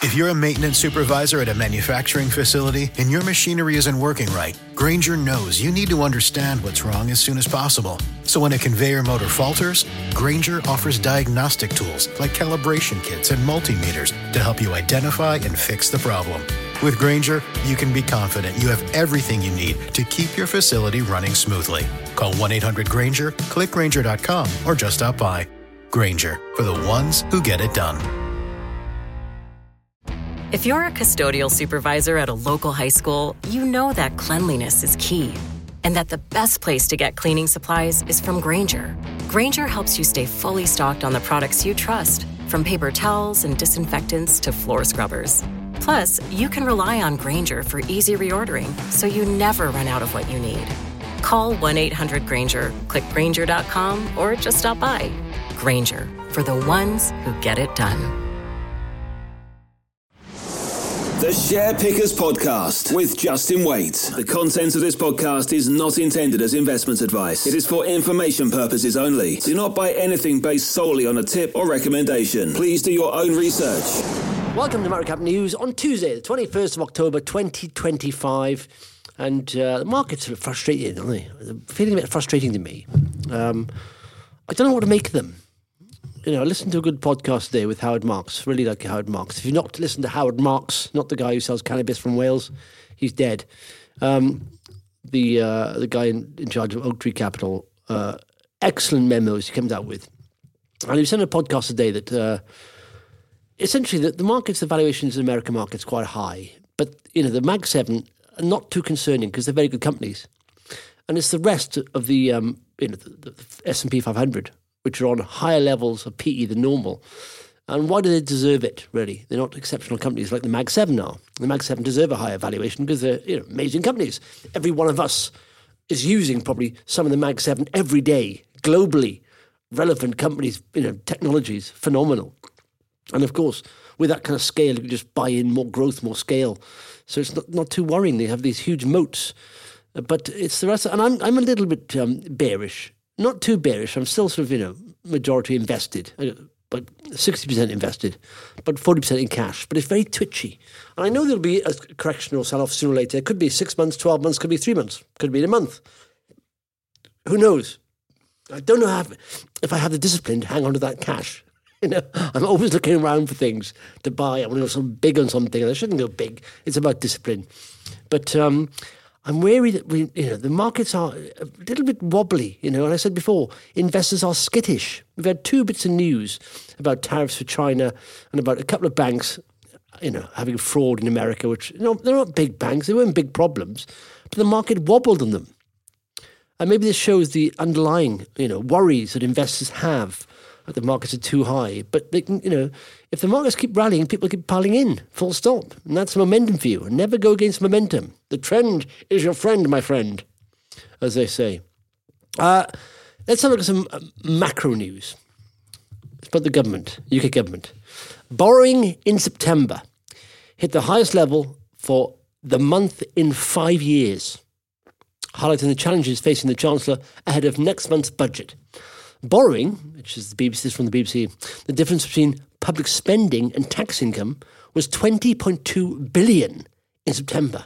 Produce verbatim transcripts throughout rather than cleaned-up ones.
If you're a maintenance supervisor at a manufacturing facility and your machinery isn't working right, Grainger knows you need to understand what's wrong as soon as possible. So when a conveyor motor falters, Grainger offers diagnostic tools like calibration kits and multimeters to help you identify and fix the problem. With Grainger, you can be confident you have everything you need to keep your facility running smoothly. Call one eight hundred Grainger, click Grainger dot com, or just stop by. Grainger, for the ones who get it done. If you're a custodial supervisor at a local high school, you know that cleanliness is key, and that the best place to get cleaning supplies is from Grainger. Grainger helps you stay fully stocked on the products you trust, from paper towels and disinfectants to floor scrubbers. Plus, you can rely on Grainger for easy reordering, so you never run out of what you need. Call one eight hundred Grainger, click Grainger dot com, or just stop by. Grainger, for the ones who get it done. The Share Pickers Podcast with Justin Waite. The content of this podcast is not intended as investment advice. It is for information purposes only. Do not buy anything based solely on a tip or recommendation. Please do your own research. Welcome to Market Cap News on Tuesday, the twenty-first of October, twenty twenty-five. And uh, the markets are frustrating, aren't they? They're feeling a bit frustrating to me. Um, I don't know what to make of them. You know, I listened to a good podcast today with Howard Marks. Really like Howard Marks. If you've not listened to Howard Marks, not the guy who sells cannabis from Wales, he's dead. Um, the uh, the guy in, in charge of Oaktree Capital, uh, excellent memos he comes out with. And he was saying a podcast today that uh, essentially the, the markets, the valuations in the American market's quite high. But, you know, the Mag seven are not too concerning because they're very good companies. And it's the rest of the, um, you know, the, the S and P five hundred, which are on higher levels of P E than normal. And why do they deserve it, really? They're not exceptional companies like the Mag seven are. The Mag seven deserve a higher valuation because they're, you know, amazing companies. Every one of us is using probably some of the Mag seven every day, globally. Relevant companies, you know, technologies, phenomenal. And of course, with that kind of scale, you can just buy in more growth, more scale. So it's not, not too worrying. They have these huge moats. But it's the rest, and I'm, I'm a little bit um, bearish. Not too bearish. I'm still sort of, you know, majority invested, but sixty percent invested, but forty percent in cash. But it's very twitchy. And I know there'll be a correction or sell-off sooner or later. It could be six months, twelve months, could be three months, could be in a month. Who knows? I don't know how, if I have the discipline to hang on to that cash. You know, I'm always looking around for things to buy. I want to go some big on something, and I shouldn't go big. It's about discipline. But um, I'm wary that we, you know, the markets are a little bit wobbly, you know, and I said before, investors are skittish. We've had two bits of news about tariffs for China and about a couple of banks, you know, having fraud in America, which, you know, they're not big banks, they weren't big problems, but the market wobbled on them. And maybe this shows the underlying, you know, worries that investors have that the markets are too high. But, they can, you know, if the markets keep rallying, people keep piling in, full stop. And that's momentum for you. Never go against momentum. The trend is your friend, my friend, as they say. Uh, let's have a look at some uh, macro news. It's about the government, U K government. Borrowing in September hit the highest level for the month in five years, highlighting the challenges facing the Chancellor ahead of next month's budget. Borrowing, which is the B B C, this is from the B B C, the difference between public spending and tax income was twenty point two billion in September.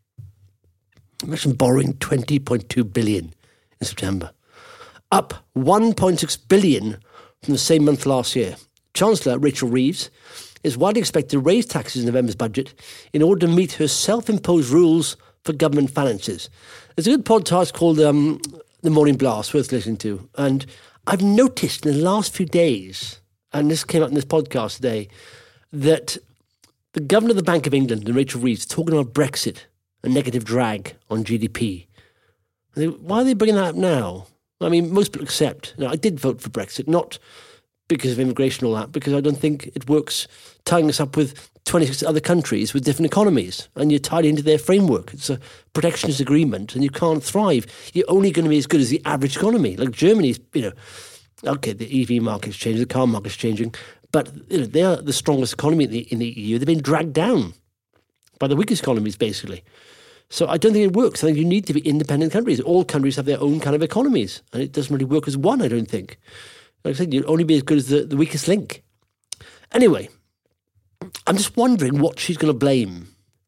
Imagine borrowing twenty point two billion in September, up one point six billion from the same month last year. Chancellor Rachel Reeves is widely expected to raise taxes in November's budget in order to meet her self-imposed rules for government finances. There's a good podcast called um, The Morning Blast, worth listening to, and I've noticed in the last few days, and this came up in this podcast today, that the Governor of the Bank of England and Rachel Reeves talking about Brexit, a negative drag on G D P. They, why are they bringing that up now? I mean, most people accept. Now, I did vote for Brexit, not because of immigration and all that, because I don't think it works tying us up with twenty-six other countries with different economies, and you're tied into their framework. It's a protectionist agreement, and you can't thrive. You're only going to be as good as the average economy. Like Germany's, you know, okay, the E V market's changing, the car market's changing, but you know, they are the strongest economy in the, in the E U. They've been dragged down by the weakest economies, basically. So I don't think it works. I think you need to be independent countries. All countries have their own kind of economies, and it doesn't really work as one, I don't think. Like I said, you'll only be as good as the, the weakest link. Anyway, I'm just wondering what she's going to blame.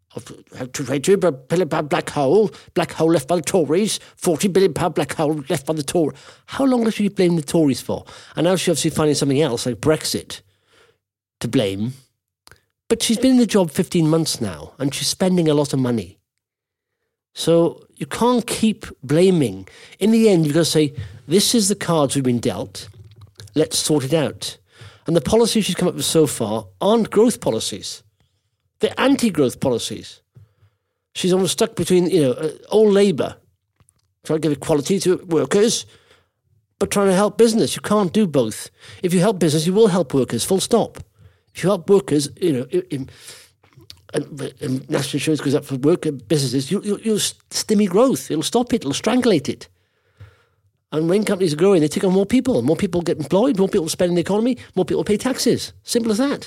Black hole, black hole left by the Tories, forty billion pound black hole left by the Tories. How long does she blame the Tories for? And now she's obviously finding something else, like Brexit, to blame. But she's been in the job fifteen months now, and she's spending a lot of money. So you can't keep blaming. In the end, you've got to say, this is the cards we've been dealt. Let's sort it out. And the policies she's come up with so far aren't growth policies. They're anti-growth policies. She's almost stuck between, you know, uh, old Labour, trying to give equality to workers, but trying to help business. You can't do both. If you help business, you will help workers, full stop. If you help workers, you know, in, in, in national insurance goes up for worker businesses, you, you, you'll stimmy growth. It'll stop it. It'll strangulate it. And when companies are growing, they take on more people. More people get employed, more people spend in the economy, more people pay taxes. Simple as that.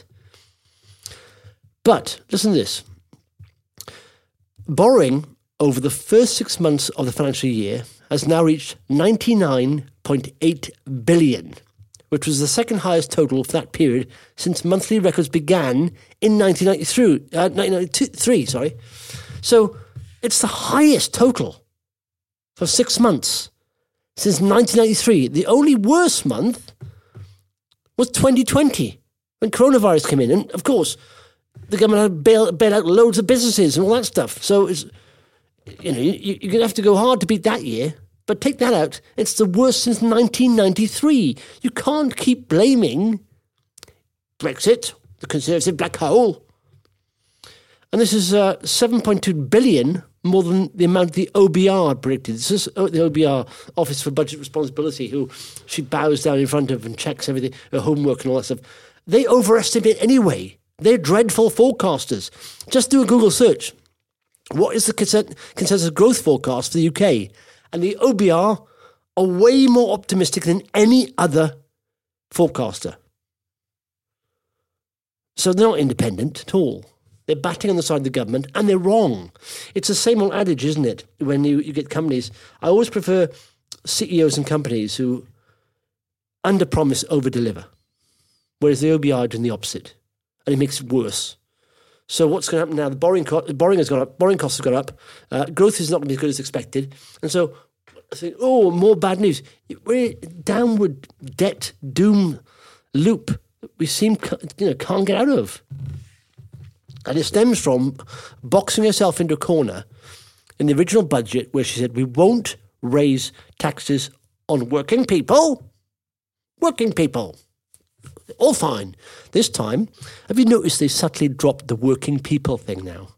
But, listen to this. Borrowing over the first six months of the financial year has now reached ninety-nine point eight billion, which was the second highest total for that period since monthly records began in nineteen ninety-three. Uh, nineteen ninety-three, sorry. So, it's the highest total for six months since nineteen ninety-three. The only worst month was twenty twenty, when coronavirus came in. And, of course, the government had to bail, bail out loads of businesses and all that stuff. So, it's, you know, you, you're going to have to go hard to beat that year. But take that out, it's the worst since nineteen ninety-three. You can't keep blaming Brexit, the Conservative black hole. And this is uh, seven point two billion more than the amount the O B R predicted. This is the O B R, Office for Budget Responsibility, who she bows down in front of and checks everything, her homework and all that stuff. They overestimate anyway. They're dreadful forecasters. Just do a Google search. What is the consensus growth forecast for the U K? And the O B R are way more optimistic than any other forecaster. So they're not independent at all. They're batting on the side of the government, and they're wrong. It's the same old adage, isn't it, when you, you get companies. I always prefer C E Os and companies who under-promise, over-deliver, whereas the O B R are doing the opposite, and it makes it worse. So what's going to happen now? The borrowing, co- borrowing has gone up, borrowing costs have gone up, uh, growth is not going to be as good as expected, and so I think, oh, more bad news. We're in downward debt doom loop that we seem, you know, can't get out of. And it stems from boxing herself into a corner in the original budget where she said, we won't raise taxes on working people. Working people. All fine. This time, have you noticed they subtly dropped the working people thing now?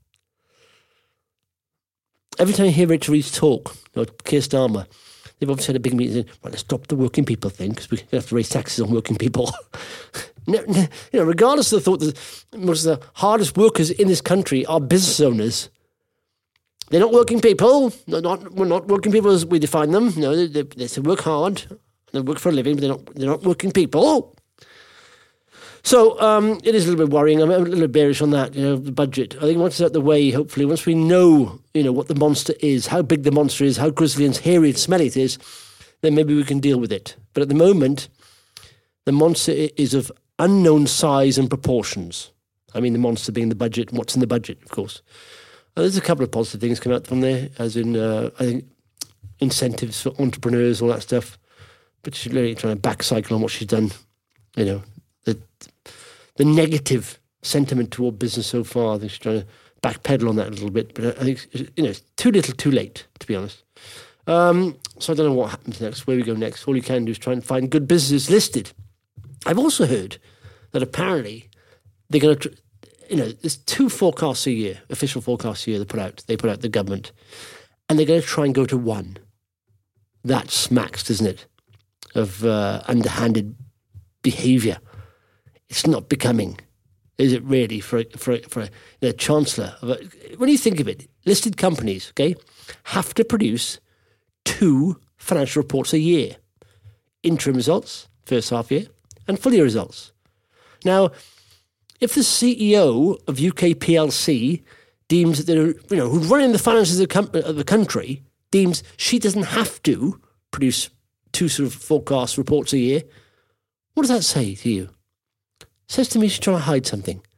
Every time you hear Rachel Reeves talk, or Keir Starmer, they've obviously had a big meeting saying, right, let's drop the working people thing because we have to raise taxes on working people. You know, regardless of the thought that most of the hardest workers in this country are business owners, they're not working people. They're not, we're not working people as we define them. No, they, they, they work hard. They work for a living, but they're not, they're not working people. So um, it is a little bit worrying. I'm a little bit bearish on that, you know, the budget. I think once it's out the way, hopefully, once we know, you know, what the monster is, how big the monster is, how grisly and hairy and smelly it is, then maybe we can deal with it. But at the moment, the monster is of unknown size and proportions. I mean, the monster being the budget, and what's in the budget, of course. Uh, there's a couple of positive things come out from there, as in, uh, I think, incentives for entrepreneurs, all that stuff. But she's really trying to back cycle on what she's done, you know. The, the negative sentiment toward business so far, I think she's trying to backpedal on that a little bit, but I think, you know, it's too little too late, to be honest. Um, so I don't know what happens next, where we go next. All you can do is try and find good businesses listed. I've also heard that apparently they're going to, you know, there's two forecasts a year, official forecasts a year they put out, they put out the government, and they're going to try and go to one. That smacks, doesn't it, of uh, underhanded behaviour. It's not becoming, is it really, for a, for a, for a, you know, chancellor? Of a, when you think of it, listed companies, okay, have to produce two financial reports a year. Interim results, first half year, and full year results. Now, if the C E O of U K P L C deems that they're, you know, who's running the finances of the, com- of the country, deems she doesn't have to produce two sort of forecast reports a year, what does that say to you? Says to me she's trying to hide something.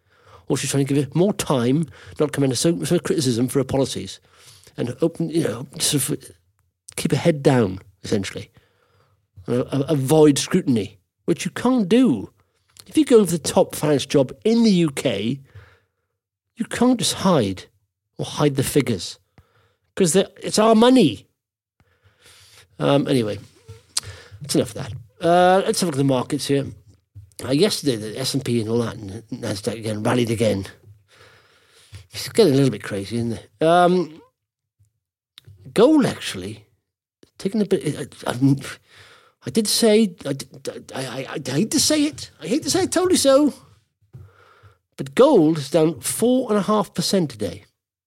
or she's trying to give her more time, not come under so much criticism for her policies, and open, you know, sort of keep her head down, essentially, and avoid scrutiny, which you can't do. If you go for the top finance job in the U K, you can't just hide or hide the figures, because it's our money. Um, anyway, that's enough of that. Uh, let's have a look at the markets here. Uh, yesterday, the S and P and all that, and NASDAQ again, rallied again. It's getting a little bit crazy, isn't it? Um, gold, actually, taking a bit... I, I, I did say... I, I, I, I hate to say it. I hate to say I told you so. But gold is down four point five percent today.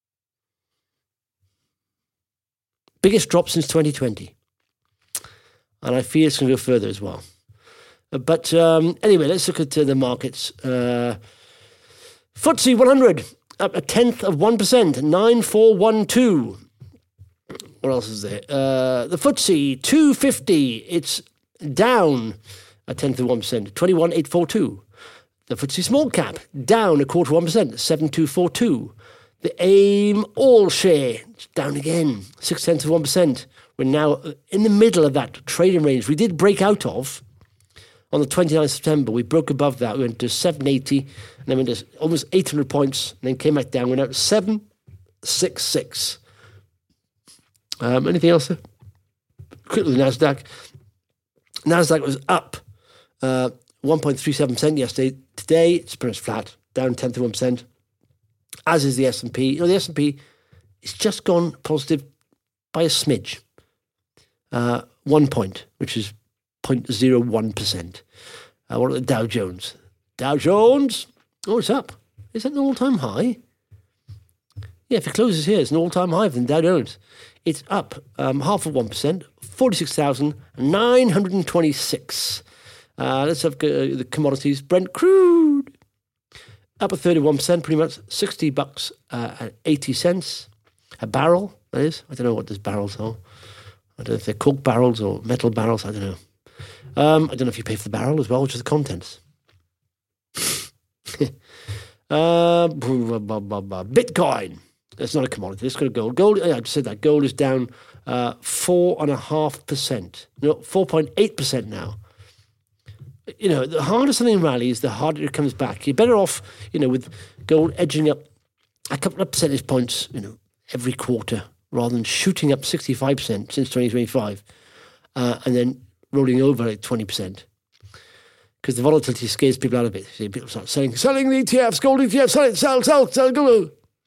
Biggest drop since twenty twenty. And I fear it's going to go further as well. But um, anyway, let's look at uh, the markets. Uh, F T S E one hundred, up a tenth of one percent, nine four one two. What else is there? Uh, the F T S E two fifty, it's down a tenth of one percent, twenty-one eight forty-two. The F T S E small cap, down a quarter of one percent, seven two four two. The AIM all share, it's down again, six tenths of one percent. We're now in the middle of that trading range we did break out of. On the twenty-ninth of September, we broke above that. We went to seven eighty, and then went to almost eight hundred points, and then came back down. We're now at seven sixty-six. Um, anything else? Quickly, the NASDAQ. NASDAQ was up uh, one point three seven percent yesterday. Today, it's pretty much flat, down tenth of one percent, as is the S and P. You know, the S and P, it's just gone positive by a smidge. Uh, one point, which is zero point zero one percent. Uh, what about the Dow Jones? Dow Jones, oh, it's up. Is that an all-time high? Yeah, if it closes here, it's an all-time high for the Dow Jones. It's up um, half of one percent, forty-six thousand nine hundred twenty-six. Uh, let's have uh, the commodities. Brent crude, up at thirty-one percent, pretty much, sixty bucks uh, at eighty cents. A barrel, that is. I don't know what those barrels are. I don't know if they're cork barrels or metal barrels, I don't know. Um, I don't know if you pay for the barrel as well, which is the contents. uh, Bitcoin. That's not a commodity. Let's go to gold. Gold, yeah, I just said that. Gold is down uh, four point five percent. No, four point eight percent now. You know, the harder something rallies, the harder it comes back. You're better off, you know, with gold edging up a couple of percentage points, you know, every quarter, rather than shooting up sixty-five percent since twenty twenty-five, uh, and then rolling over at twenty percent. Because the volatility scares people out of it. See, people start selling, selling the E T Fs, gold E T Fs, sell it, sell, sell, sell, go.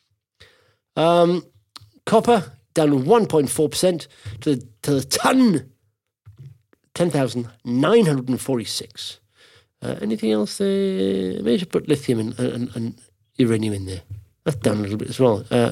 Um, copper down one point four percent to the, to the ton, ten thousand nine hundred forty-six. Uh, anything else there? Maybe I should put lithium and, and, and uranium in there. That's down a little bit as well. Uh,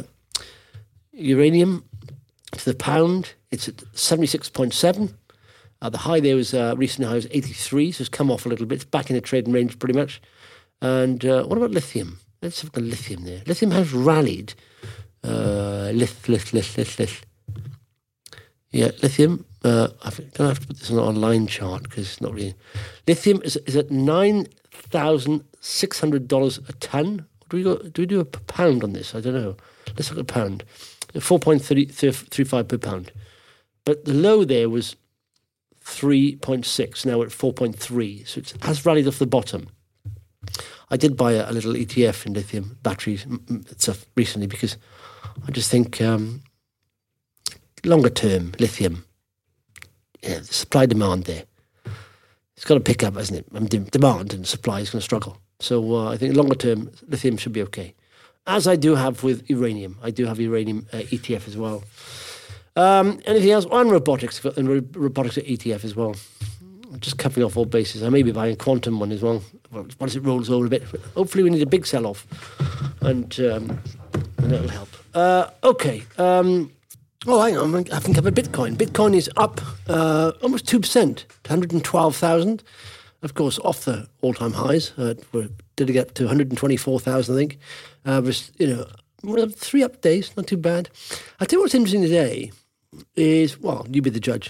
uranium to the pound, it's at seventy-six point seven. Uh, the high there was, uh, recent high was eighty-three, so it's come off a little bit. It's back in the trading range pretty much. And uh, what about lithium? Let's have the lithium there. Lithium has rallied. Uh, lith, lith, lith, lith, lith. Yeah, lithium. Uh, I don't have to put this on an online chart because it's not really. Lithium is, is at nine thousand six hundred dollars a ton. Do we go? Do we do a pound on this? I don't know. Let's look at a pound. four point three five per pound. But the low there was three point six. Now we're at four point three. So it has rallied off the bottom. I did buy a, a little E T F in lithium batteries stuff recently because I just think um, longer term lithium, yeah, the supply demand there, it's got to pick up, hasn't it? I mean, demand and supply is going to struggle. So uh, I think longer term lithium should be okay. As I do have with uranium, I do have uranium uh, E T F as well. Um, anything else? Oh, and robotics, and ro- robotics E T F as well. Just covering off all bases. I may be buying a quantum one as well. Once it rolls over a bit, hopefully we need a big sell-off, and um, and that'll help. Uh, okay. Um, oh, hang on. I haven't covered Bitcoin. Bitcoin is up uh, almost two percent, to one hundred twelve thousand. Of course, off the all-time highs. Uh, we did get up to one hundred twenty-four thousand, I think. Uh, was, you know, three up days, not too bad. I tell you what's interesting today is, well, you be the judge,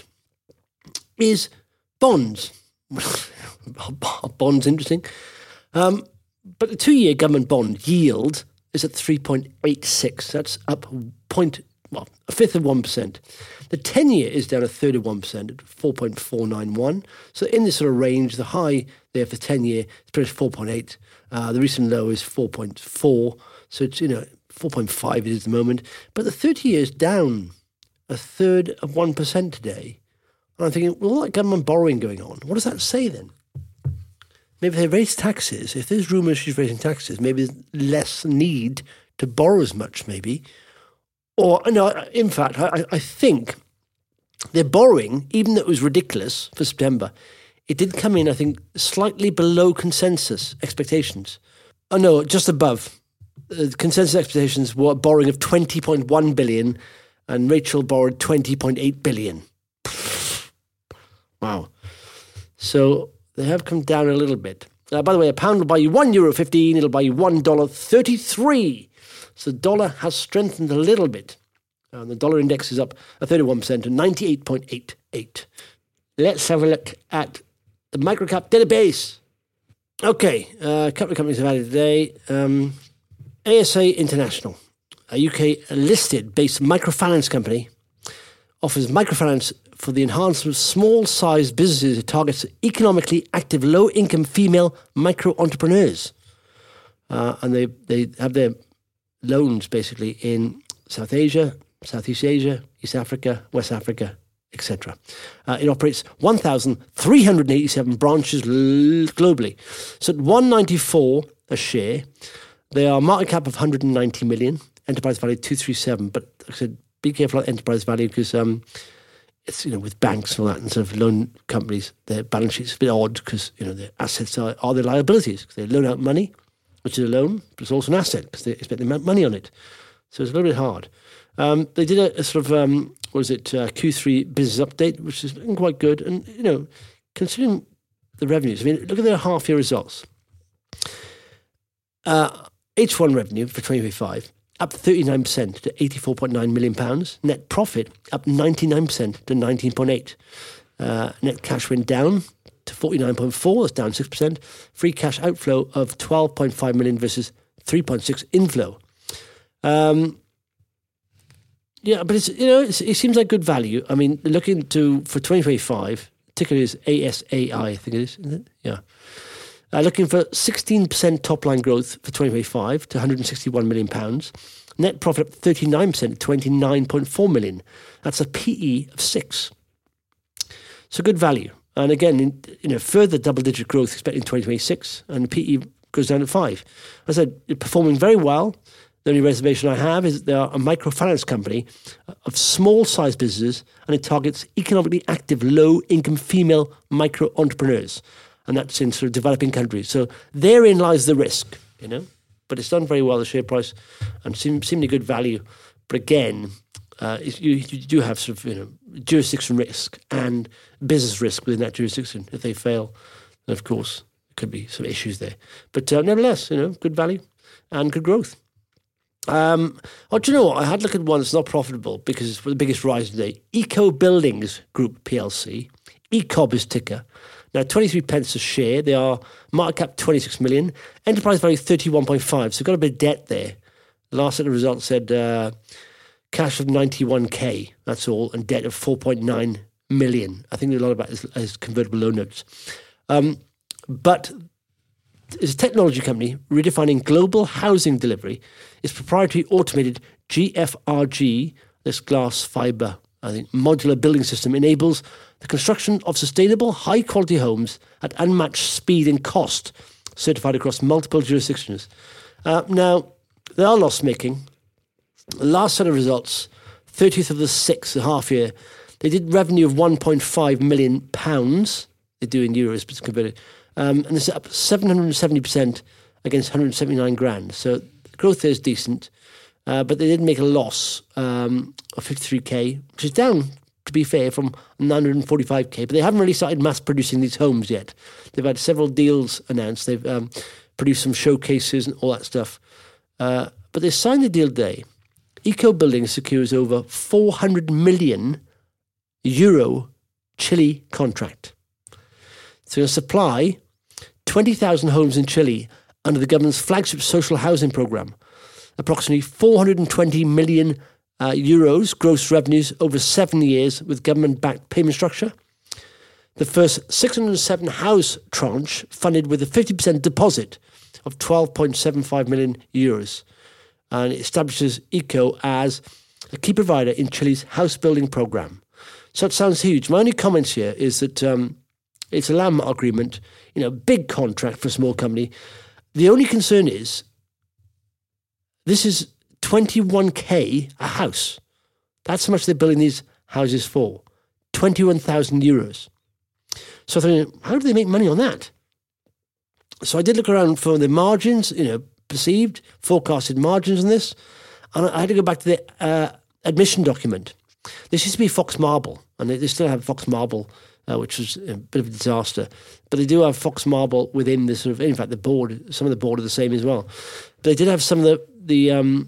is bonds. Bonds interesting. Um, but the two-year government bond yield is at three point eight six. That's up point, well, a fifth of one percent. The ten-year is down a third of one percent at four point four nine one. So in this sort of range, the high there for ten-year is pretty much four point eight. Uh, the recent low is four point four. So it's, you know, four point five it is at the moment. But the thirty-year is down a third of one percent today. And I'm thinking, well, all that government borrowing going on, what does that say then? Maybe they raise taxes. If there's rumours she's raising taxes, maybe there's less need to borrow as much, maybe. Or, no, in fact, I, I think their borrowing, even though it was ridiculous for September, it did come in, I think, slightly below consensus expectations. Oh, no, just above. Uh, consensus expectations were a borrowing of twenty point one billion dollars and Rachel borrowed twenty point eight billion dollars. Wow. So they have come down a little bit. Uh, by the way, a pound will buy you one euro fifteen. It'll buy you one dollar thirty-three. So the dollar has strengthened a little bit. And the dollar index is up a thirty-one percent to ninety-eight point eight eight. Let's have a look at the microcap database. Okay, uh, a couple of companies have added today. Um, A S A International, a U K-listed based microfinance company, offers microfinance for the enhancement of small-sized businesses. It targets economically active, low-income female micro-entrepreneurs. Uh, and they, they have their loans, basically, in South Asia, Southeast Asia, East Africa, West Africa, et cetera. Uh, it operates one thousand three hundred eighty-seven branches l- globally. So at one ninety-four a share, they are market cap of one hundred ninety million, enterprise value two thirty-seven. But like I said, be careful about enterprise value because um, it's, you know, with banks and all that and sort of loan companies, their balance sheet's a bit odd because, you know, their assets are, are their liabilities because they loan out money, which is a loan, but it's also an asset because they expect the money on it. So it's a little bit hard. Um, they did a, a sort of, um, what was it, uh, Q three business update, which has been quite good. And, you know, considering the revenues, I mean, look at their half-year results. Uh, H one revenue for twenty twenty-five, up thirty-nine percent to eighty-four point nine million pounds. Net profit up ninety-nine percent to nineteen point eight. Uh, net cash went down to forty-nine point four, that's down six percent. Free cash outflow of twelve point five million versus three point six inflow. Um, yeah, but it's, you know, it's, it seems like good value. I mean, looking to, for twenty twenty-five, ticker is A S A I, I think it is, isn't it? Yeah. Uh, looking for sixteen percent top-line growth for twenty twenty-five to one hundred sixty-one million pounds. Net profit up thirty-nine percent to twenty-nine point four million. That's a P E of six. So good value. And again, in, you know, further double-digit growth expected in twenty twenty-six, and the P E goes down to five. As I said, it's performing very well. The only reservation I have is that they are a microfinance company of small-sized businesses, and it targets economically active, low-income female micro-entrepreneurs. And that's in sort of developing countries. So therein lies the risk, you know. But it's done very well, the share price, and seem, seemingly good value. But again, uh, you, you do have sort of, you know, jurisdiction risk and business risk within that jurisdiction. If they fail, then of course, there could be some issues there. But uh, nevertheless, you know, good value and good growth. Um, oh, do you know what? I had to look at one that's not profitable because it's the biggest rise today. Eco Buildings Group P L C. E C O B is ticker. Now, twenty-three pence a share. They are market cap twenty-six million. Enterprise value thirty-one point five. So got a bit of debt there. The last set of results said uh, cash of ninety-one K. That's all. And debt of four point nine million. I think a lot of that is, is convertible loan notes. Um, but it's a technology company redefining global housing delivery. Its proprietary automated G F R G, this glass fibre, I think, modular building system enables the construction of sustainable, high-quality homes at unmatched speed and cost, certified across multiple jurisdictions. Uh, now, they are loss-making. The last set of results, thirtieth of the sixth, the half year, they did revenue of one point five million pounds. They do in euros, but it's converted. Um, and it's up seven hundred seventy percent against one hundred seventy-nine grand. So the growth there is decent. Uh, but they did make a loss um, of fifty-three K, which is down, to be fair, from nine hundred forty-five K. But they haven't really started mass producing these homes yet. They've had several deals announced. They've um, produced some showcases and all that stuff. Uh, but they signed the deal today. Eco Building secures over four hundred million euro Chile contract. So going to supply twenty thousand homes in Chile under the government's flagship social housing programme. Approximately four hundred twenty million uh, euros gross revenues over seven years with government-backed payment structure. The first six hundred seven house tranche funded with a fifty percent deposit of twelve point seven five million euros. And it establishes ECO as a key provider in Chile's house building programme. So it sounds huge. My only comments here is that um, it's a landmark agreement, you know, big contract for a small company. The only concern is this is twenty-one K a house. That's how much they're building these houses for, twenty-one thousand euros. So I thought, how do they make money on that? So I did look around for the margins, you know, perceived, forecasted margins on this, and I had to go back to the uh, admission document. This used to be Fox Marble, and they, they still have Fox Marble, uh, which was a bit of a disaster. But they do have Fox Marble within the sort of, in fact, the board, some of the board are the same as well. But they did have some of the the um,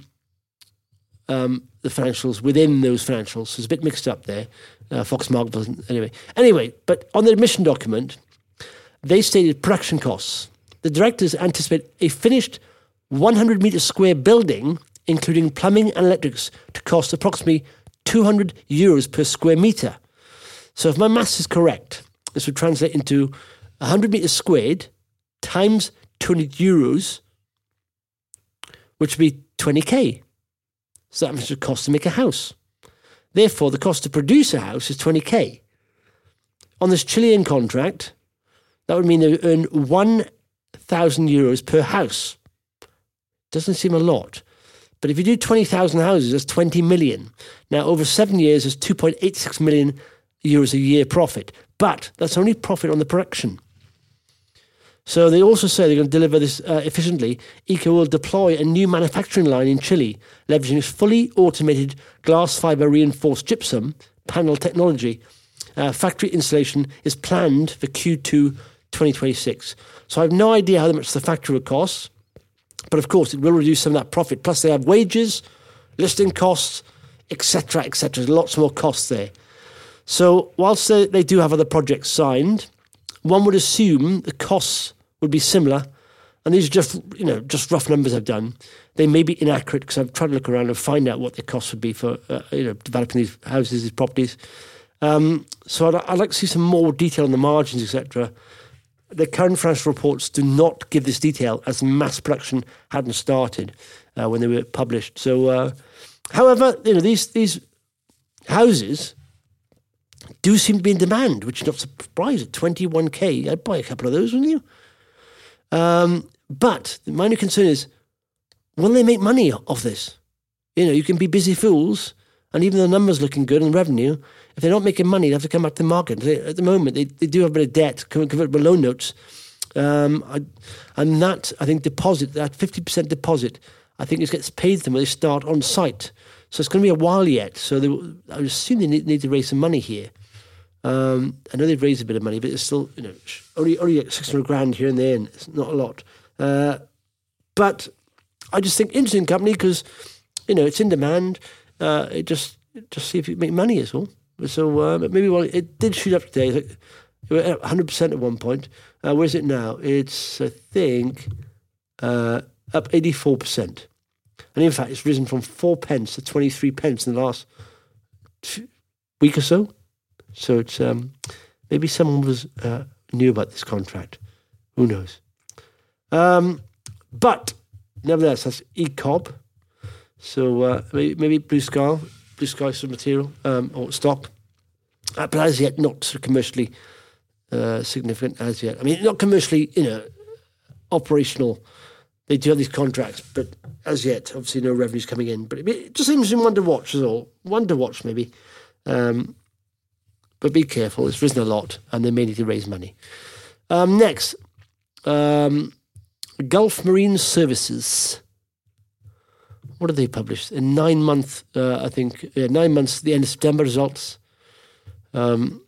um, the financials within those financials. So it's a bit mixed up there. Uh, Fox Marble, anyway. Anyway, but on the admission document, they stated production costs. The directors anticipate a finished one hundred metre square building, including plumbing and electrics, to cost approximately two hundred euros per square metre. So if my maths is correct, this would translate into one hundred metres squared times two hundred euros, which would be twenty K. So that much it would cost to make a house. Therefore, the cost to produce a house is twenty K. On this Chilean contract, that would mean they would earn one thousand euros per house. Doesn't seem a lot. But if you do twenty thousand houses, that's twenty million. Now, over seven years, there's two point eight six million euros a year profit. But that's only profit on the production. So they also say they're going to deliver this uh, efficiently. ECO will deploy a new manufacturing line in Chile, leveraging its fully automated glass fibre reinforced gypsum panel technology. Uh, factory installation is planned for Q two twenty twenty-six. So I have no idea how much the factory will cost. But of course, it will reduce some of that profit. Plus, they have wages, listing costs, et cetera, et cetera. There's lots more costs there. So whilst they, they do have other projects signed, one would assume the costs would be similar. And these are just, you know, just rough numbers I've done. They may be inaccurate because I've tried to look around and find out what the costs would be for, uh, you know, developing these houses, these properties. Um, so I'd, I'd like to see some more detail on the margins, et cetera. The current financial reports do not give this detail as mass production hadn't started uh, when they were published. So, uh, however, you know, these these houses do seem to be in demand, which is not surprising. twenty-one K, I'd buy a couple of those, wouldn't you? Um, but my only concern is, will they make money off this? You know, you can be busy fools, and even though the numbers looking good on revenue, if they're not making money, they have to come back to the market. They, at the moment, they, they do have a bit of debt, convertible loan notes. Um, I, and that, I think, deposit, that fifty percent deposit, I think it gets paid to them when they start on site. So it's going to be a while yet. So they, I assume they need, need to raise some money here. Um, I know they've raised a bit of money, but it's still, you know, only, only like six hundred grand here and there, and it's not a lot. Uh, but I just think interesting company because, you know, it's in demand. Uh, it just, just see if you can make money is all. So uh, maybe well, it did shoot up today. It was at one hundred percent at one point. Uh, where is it now? It's, I think, uh, up eighty-four percent. And in fact, it's risen from four pence to twenty-three pence in the last week or so. So it's um, maybe someone was uh, knew about this contract. Who knows? Um, but nevertheless, that's E C O B. So uh, maybe, maybe Blue Sky. Blue Sky some material um, or stock, uh, but as yet not sort of commercially uh, significant as yet. I mean, not commercially, you know, operational. They do have these contracts, but as yet, obviously, no revenues coming in. But it just seems one to watch is all. One to watch maybe, um, but be careful. It's risen a lot, and they may need to raise money. Um, next, um, Gulf Marine Services. What did they publish? In nine months, uh, I think, uh, nine months, the end of September results. Um,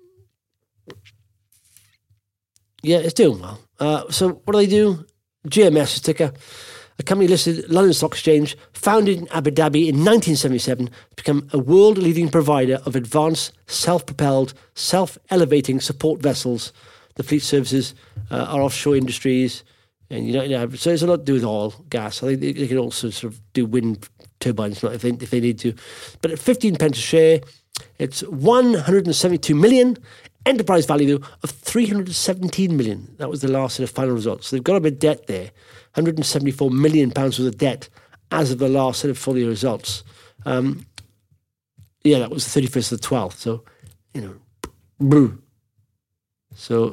yeah, it's doing well. Uh, so what do they do? G M S is ticker. A company listed London Stock Exchange, founded in Abu Dhabi in nineteen seventy-seven, to become a world-leading provider of advanced, self-propelled, self-elevating support vessels. The fleet services uh, are offshore industries, And you know, yeah, so it's a lot to do with oil, gas. I think they, they can also sort of do wind turbines if they, if they need to. But at fifteen pence a share, it's one hundred seventy-two million. Enterprise value, though, of three hundred seventeen million. That was the last set of final results. So they've got a bit of debt there, one hundred seventy-four million pounds worth of debt as of the last set of full year results. Um, yeah, that was the thirty-first of the twelfth. So, you know, boo. So,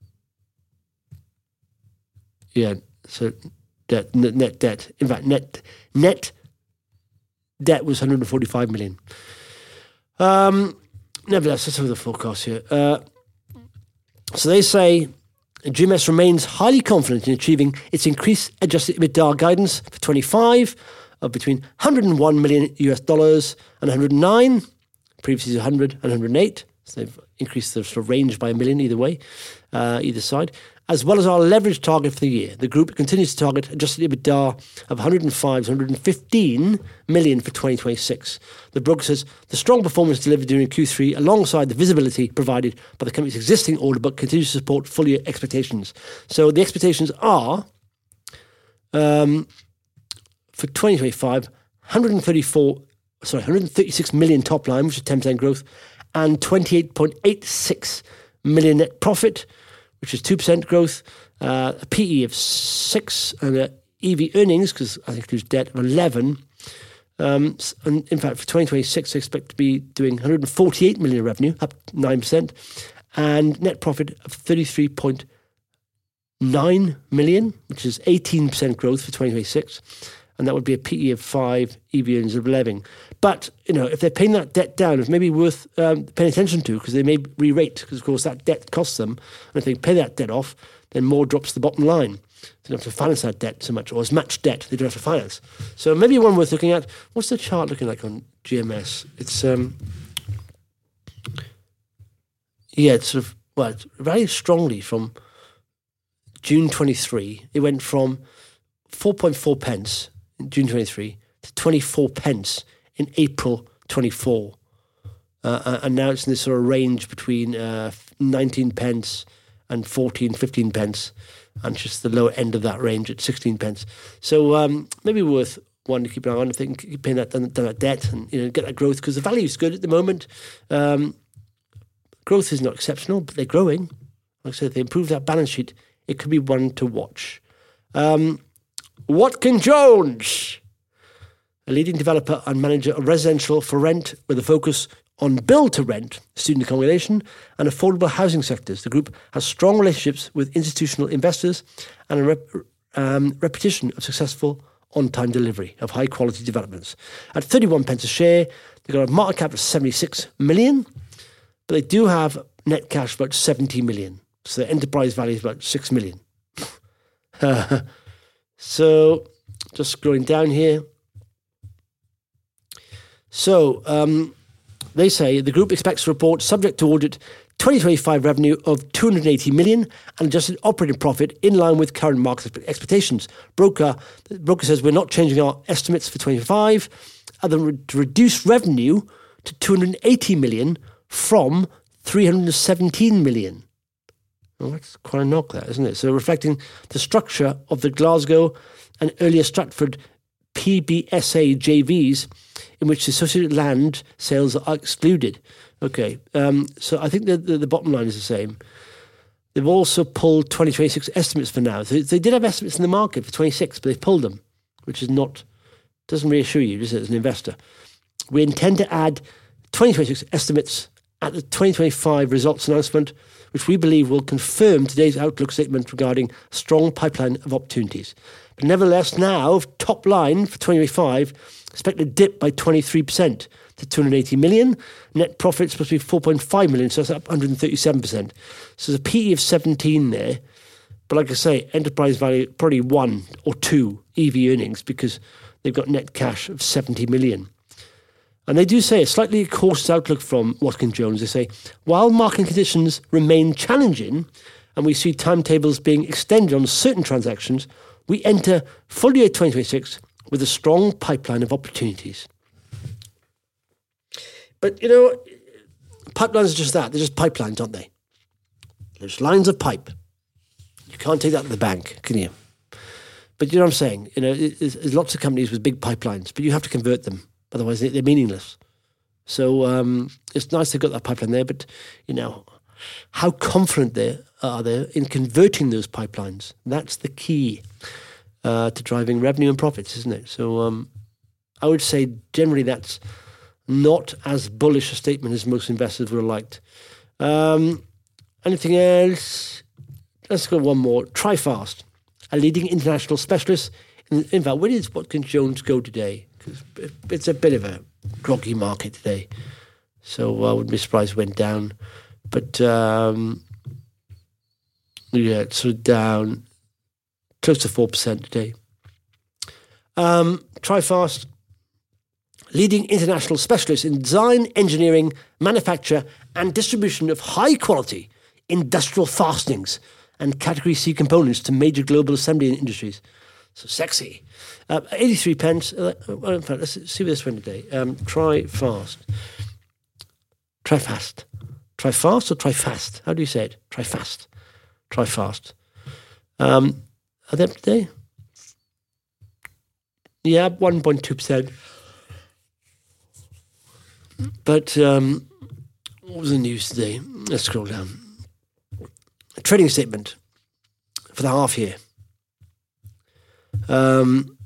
yeah, so debt, net, net debt. In fact, net net debt was one hundred forty-five million. Um, nevertheless, let's have the forecast here. Uh, so they say G M S remains highly confident in achieving its increased adjusted EBITDA guidance for twenty-five of between one hundred one million U S dollars and one hundred nine, previously one hundred and one hundred eight. So they've increased the sort of range by a million either way, uh, either side. As well as our leverage target for the year, the group continues to target adjusted EBITDA of one hundred five to one hundred fifteen million for twenty twenty-six. The broker says the strong performance delivered during Q three, alongside the visibility provided by the company's existing order book, continues to support full year expectations. So the expectations are um, for twenty twenty-five, one hundred thirty-four, sorry, one hundred thirty-six million top line, which is ten percent growth, and twenty-eight point eight six million net profit, which is two percent growth, uh, a P E of six, and a E V earnings, because I think there's debt, of eleven. Um, and in fact, for twenty twenty-six, they expect to be doing one hundred forty-eight million in revenue, up nine percent, and net profit of thirty-three point nine million, which is eighteen percent growth for twenty twenty-six. And that would be a P E of five, E V earnings of eleven. But, you know, if they're paying that debt down, it's maybe worth um, paying attention to, because they may re-rate, because, of course, that debt costs them. And if they pay that debt off, then more drops the bottom line. They don't have to finance that debt so much, or as much debt they don't have to finance. So maybe one worth looking at. What's the chart looking like on G M S? It's, um, yeah, it's sort of, well, it's very strongly from June twenty-three. It went from four point four pence in June twenty-three to twenty-four pence in April twenty-four. Uh, and now it's in this sort of range between uh, nineteen pence and fourteen, fifteen pence, and just the lower end of that range at sixteen pence. So um, maybe worth one to keep an eye on. I think keep paying that, down, down that debt and, you know, get that growth, because the value is good at the moment. Um, growth is not exceptional, but they're growing. Like I said, if they improve that balance sheet, it could be one to watch. Um, Watkin Jones, a leading developer and manager of residential for rent with a focus on build-to-rent, student accommodation and affordable housing sectors. The group has strong relationships with institutional investors and a rep, um, reputation of successful on-time delivery of high-quality developments. At thirty-one pence a share, they've got a market cap of seventy-six million, but they do have net cash of about seventy million. So their enterprise value is about six million. So, just scrolling down here. So, um, they say the group expects to report, subject to audit, twenty twenty-five revenue of two hundred eighty million and adjusted operating profit in line with current market expectations. Broker, the broker says we're not changing our estimates for twenty-five, other than to reduce revenue to two hundred eighty million from three hundred seventeen million. Well, that's quite a knock, that, isn't it? So reflecting the structure of the Glasgow and earlier Stratford P B S A J Vs, in which the associated land sales are excluded. Okay, um, so I think the, the, the bottom line is the same. They've also pulled twenty twenty-six estimates for now. So they did have estimates in the market for twenty-six, but they've pulled them, which is not, doesn't reassure you, does it, as an investor? We intend to add twenty twenty-six estimates at the twenty twenty-five results announcement, which we believe will confirm today's outlook statement regarding a strong pipeline of opportunities. But nevertheless, now, top line for twenty twenty-five, expect a dip by twenty-three percent to two hundred eighty million. Net profit is supposed to be four point five million, so that's up one hundred thirty-seven percent. So there's a P E of seventeen there. But like I say, enterprise value, probably one or two E V earnings, because they've got net cash of seventy million. And they do say a slightly cautious outlook from Watkin Jones. They say, while market conditions remain challenging and we see timetables being extended on certain transactions, we enter full year twenty twenty-six with a strong pipeline of opportunities. But, you know, pipelines are just that. They're just pipelines, aren't they? There's lines of pipe. You can't take that to the bank, can you? But you know what I'm saying? You know, there's, there's lots of companies with big pipelines, but you have to convert them. Otherwise, they're meaningless. So um, it's nice they've got that pipeline there, but, you know, how confident they are they in converting those pipelines? That's the key uh, to driving revenue and profits, isn't it? So um, I would say generally that's not as bullish a statement as most investors would have liked. Um, anything else? Let's go one more. TriFast, a leading international specialist. In, in fact, where does Watkins Jones go today? Because it's a bit of a groggy market today. So I wouldn't be surprised if it went down. But, um, yeah, it's sort of down close to four percent today. Um, TriFast, leading international specialist in design, engineering, manufacture, and distribution of high-quality industrial fastenings and Category C components to major global assembly industries. So sexy. Uh, eighty-three pence. Uh, well, in fact, let's see what this went today. Um, TriFast. TriFast. TriFast or TriFast? How do you say it? TriFast. TriFast. Um, are they up today? Yeah, one point two percent. But um, what was the news today? Let's scroll down. A trading statement for the half year. Um,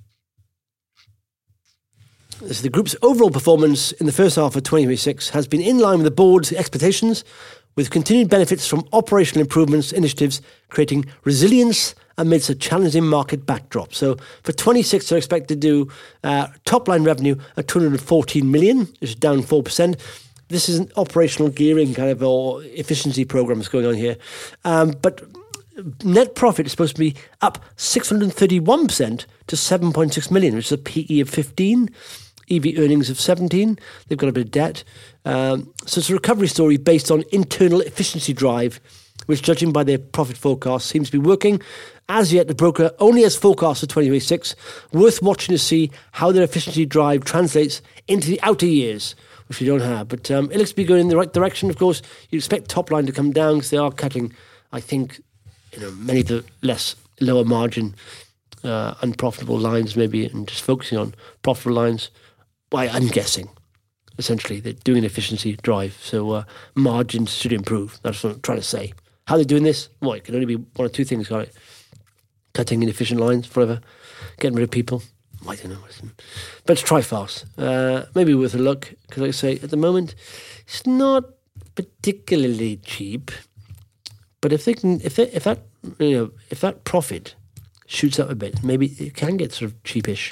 so the group's overall performance in the first half of twenty twenty-six has been in line with the board's expectations, with continued benefits from operational improvements initiatives creating resilience amidst a challenging market backdrop. So for twenty-six, they're expected to do uh, top-line revenue at two hundred fourteen million, which is down four percent. This is an operational gearing kind of or efficiency programs going on here. Um, but net profit is supposed to be up six hundred thirty-one percent to seven point six million, which is a P E of fifteen, E V earnings of seventeen. They've got a bit of debt. Um, so it's a recovery story based on internal efficiency drive, which, judging by their profit forecast, seems to be working. As yet, the broker only has forecasts for twenty twenty-six. Worth watching to see how their efficiency drive translates into the outer years, which we don't have. But um, it looks to be going in the right direction. Of course, you expect top line to come down because they are cutting, I think, you know, many of the less lower margin, uh, unprofitable lines maybe, and just focusing on profitable lines. Well, I'm guessing, essentially, they're doing an efficiency drive, so uh, margins should improve. That's what I'm trying to say. How they're doing this? Well, it can only be one or two things, can't it? Cutting inefficient lines forever, getting rid of people. I don't know. But it's TriFast. Uh, maybe worth a look, because like I say, at the moment, it's not particularly cheap. But if they can, if they, if that you know, if that profit shoots up a bit, maybe it can get sort of cheapish.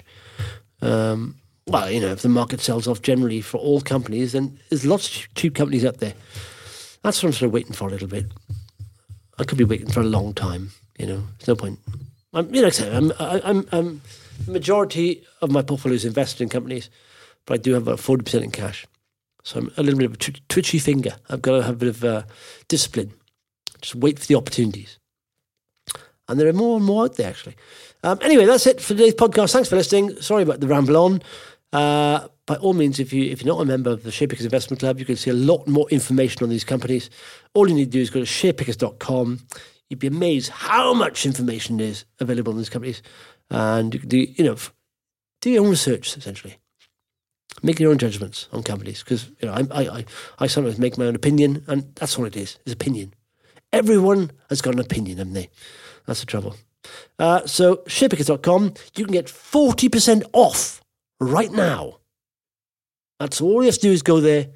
Um, well, you know, if the market sells off generally for all companies, then there's lots of cheap companies out there. That's what I'm sort of waiting for a little bit. I could be waiting for a long time. You know, there's no point. I'm, you know, like I say, I'm, I, I'm, I'm, the majority of my portfolio is invested in companies, but I do have about forty percent in cash. So I'm a little bit of a tw- twitchy finger. I've got to have a bit of uh, discipline. Just wait for the opportunities. And there are more and more out there, actually. Um, anyway, that's it for today's podcast. Thanks for listening. Sorry about the ramble on. Uh, by all means, if, you, if you're not a member of the SharePickers Investment Club, you can see a lot more information on these companies. All you need to do is go to share pickers dot com. You'd be amazed how much information is available in these companies. And you can do, you know, do your own research, essentially. Make your own judgments on companies. Because, you know, I, I, I sometimes make my own opinion, and that's all it is, is opinion. Everyone has got an opinion, haven't they? That's the trouble. Uh, so, share pickers dot com, you can get forty percent off right now. That's all you have to do is go there,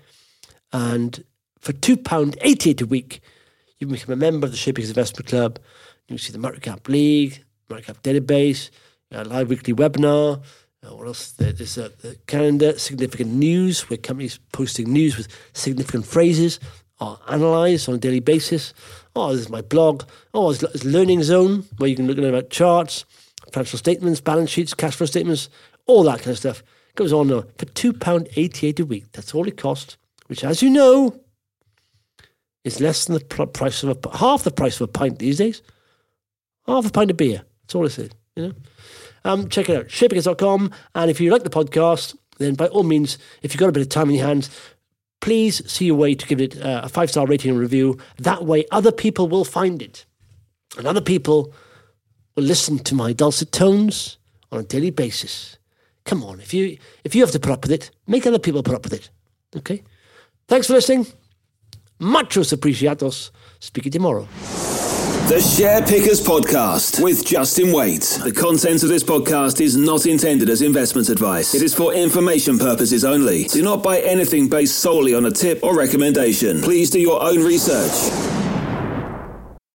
and for two pounds eighty-eight a week, you can become a member of the SharePickers Investment Club. You can see the Microcap League, Microcap Database, a live weekly webinar. Uh, what else? There's a, a calendar, significant news, where companies posting news with significant phrases are analysed on a daily basis. Oh, this is my blog. Oh, there's Learning Zone, where you can look at about charts, financial statements, balance sheets, cash flow statements, all that kind of stuff. It goes on now for two pounds eighty-eight a week. That's all it costs, which, as you know, is less than the pr- price of a half the price of a pint these days. Half a pint of beer. That's all it is. You know. Um, check it out, share pickers dot com. And if you like the podcast, then by all means, if you've got a bit of time in your hands, please see a way to give it uh, a five-star rating and review. That way, other people will find it, and other people will listen to my dulcet tones on a daily basis. Come on, if you if you have to put up with it, make other people put up with it. Okay? Thanks for listening. Muchos apreciados. Speak to you tomorrow. The Share Pickers Podcast with Justin Waite. The content of this podcast is not intended as investment advice. It is for information purposes only. Do not buy anything based solely on a tip or recommendation. Please do your own research.